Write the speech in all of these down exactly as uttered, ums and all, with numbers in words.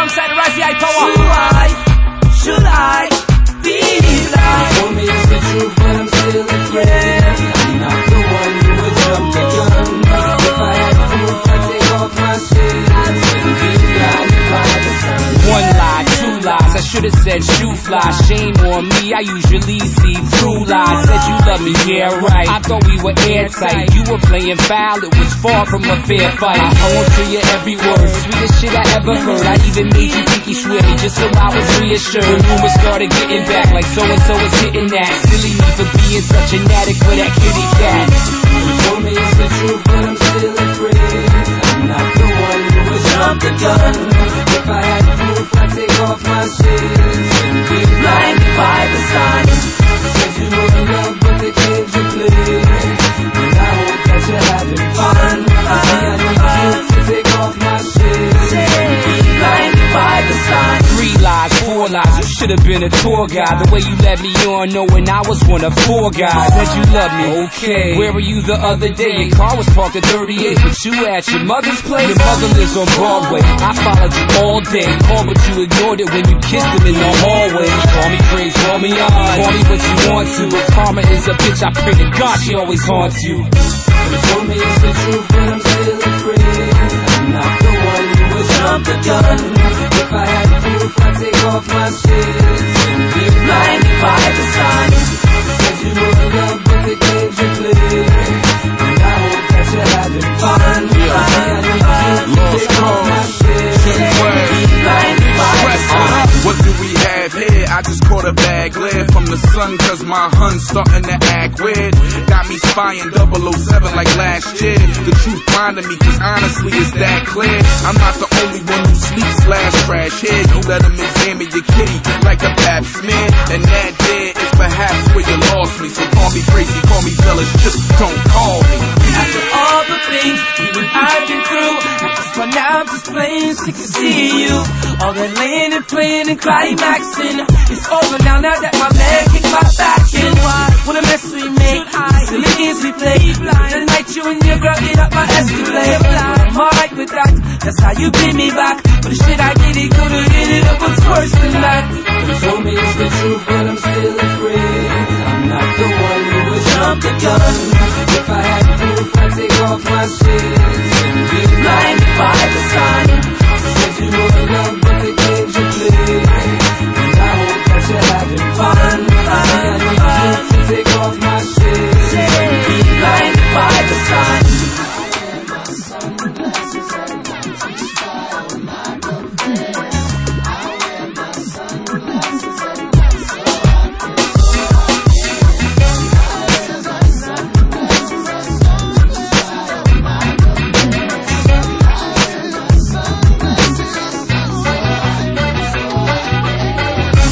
alongside Razzie I Power. So why should I be like? Told me it's the truth, but I'm still afraid. I'm not the one who would jump the gun. If I had proof, I'd take off my shades and be blinded by the sun. One lie, two lies, I should've said shoe fly. Shame on me, I usually see through lies. Said you love me, yeah right. I thought we were airtight. You were playing foul, it was far from a fair fight. I hung on to your every word, sweetest shit I ever heard. I even made you think you swear me just so I was reassured. Rumors started getting back like so and so is hitting that. Silly me for being such an addict for that kitty cat. You told me it's the truth, but I'm still afraid. I'm not the one who would jump the gun. If I had proof, I'd take off my shades and be blinded by the sun. Said you were in love, but they changed your play. And I hope that you're having fun. I need you to take off my shades and be blinded by the sun. Three lies, four lies, you should've been a tour guide. The way you let me on knowing I was one of four guys. Said you love me, okay. Where were you the other day? Your car was parked at thirty-eight, but you at your mother's place. Your mother lives on Broadway, I followed you all day. Called but you ignored it when you kissed him in the hallway. Call me crazy, call me odd, call me what you want to, but karma is a bitch, I pray to God she always haunts you. You told me it's the truth, but I'm still afraid. I'm not the one who would jump the gun. If I had proof, I'd take off my shades and be blinded by the sun. Said you were in love, but they changed your play. And I hope that you're having fun. Yeah. I need you to take off my shades and be blinded by the sun. What do we have here? I just caught a bad glare from the sun, cause my hun's starting to act weird. Got me spying double oh seven like last year. The truth blinded me, cause honestly it's that clear. I'm not the only one who sleeps slash trash here. You let them examine your kitty like a pap smear. And that there is perhaps where you lost me. So call me crazy, call me jealous, just don't call me. After all the things you and I've been through, I just run out just plain sick to see you. All that laying and playing and climaxing, it's over now, now that my man kicked my back in. What a mess we make, silly games we play. The night you and your girl get up my Escalade, I'm alright with that, that's how you pay me back. But the shit I did, it could've ended up what's worse than that. You told me it's the truth, but I'm still afraid. I'm not the one who would jump the gun. If I had proof, I'd take off my shades and be blinded by the sun. Said you were in love, but they changed your play. And I hope that you're having fun. I need you to take off my shades and be blinded by the sun.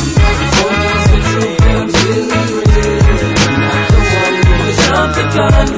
Gun.